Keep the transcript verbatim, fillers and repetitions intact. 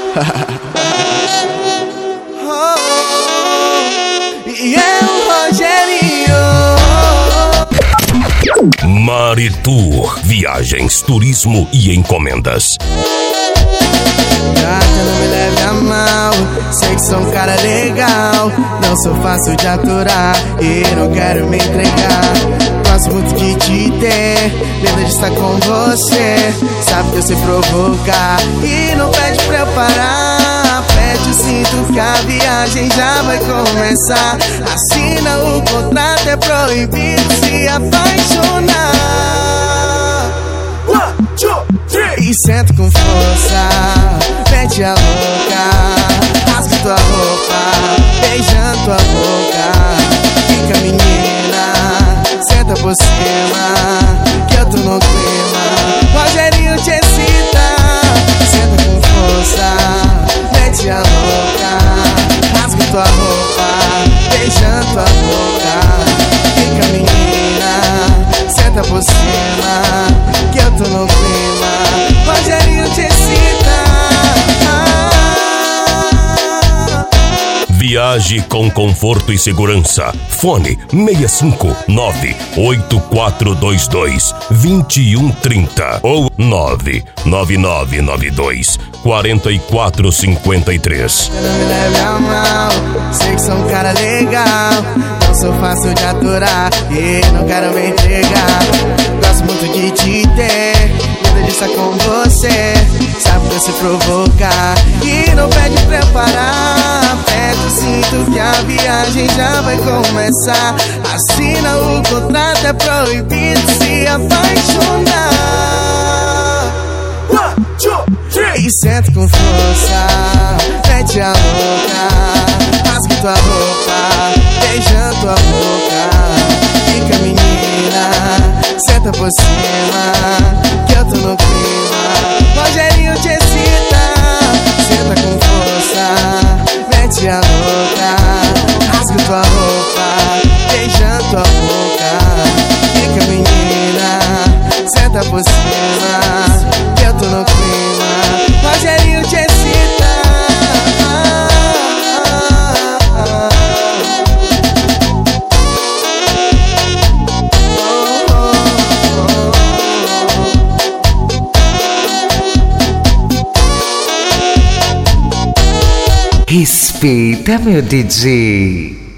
E é o Rogerinho. Maritur, viagens, turismo e encomendas. Gata, não me leve a mal, sei que sou um cara legal. Não sou fácil de aturar e não quero me entregar. Gosto muito de te ter, medo de estar com você. Sabe que eu sei provocar e não pede pra eu parar. Pede o cinto que a viagem já vai começar. Assina o contrato, é proibido se apaixonar. One, two, three. E senta com força, mete a louca, rasga tua roupa, beijando tua boca. Fica menina, senta por cima, que eu tô no clima. Rogerinho te excita. Senta com força, mete a louca, rasga tua roupa, beijando tua boca. Fica menina, senta por cima, que eu tô no clima. Rogerinho te excita. Viaje com conforto e segurança. Fone seis cinco nove, oito quatro dois dois, dois um três zero ou nove nove nove nove dois, quatro quatro cinco três. Não me leve a mal, sei que sou um cara legal. Não sou fácil de aturar e não quero me entregar. Gosto muito de te ter, medo de estar com você. Sabe que eu sei provocar e não pede pra eu parar. Pede o cinto que a viagem já vai começar. Assina o contrato, é proibido se apaixonar. One, two, three. E senta com força, mete a louca, rasga tua roupa, beijando tua boca. Fica menina, senta por cima, que eu tô no clima. Rogerinho te excita. Senta com força, mete a louca, rasga tua roupa, beijando tua boca. Fica menina, senta por cima, que eu tô no clima. Rogerinho te excita. Respeita, meu D J.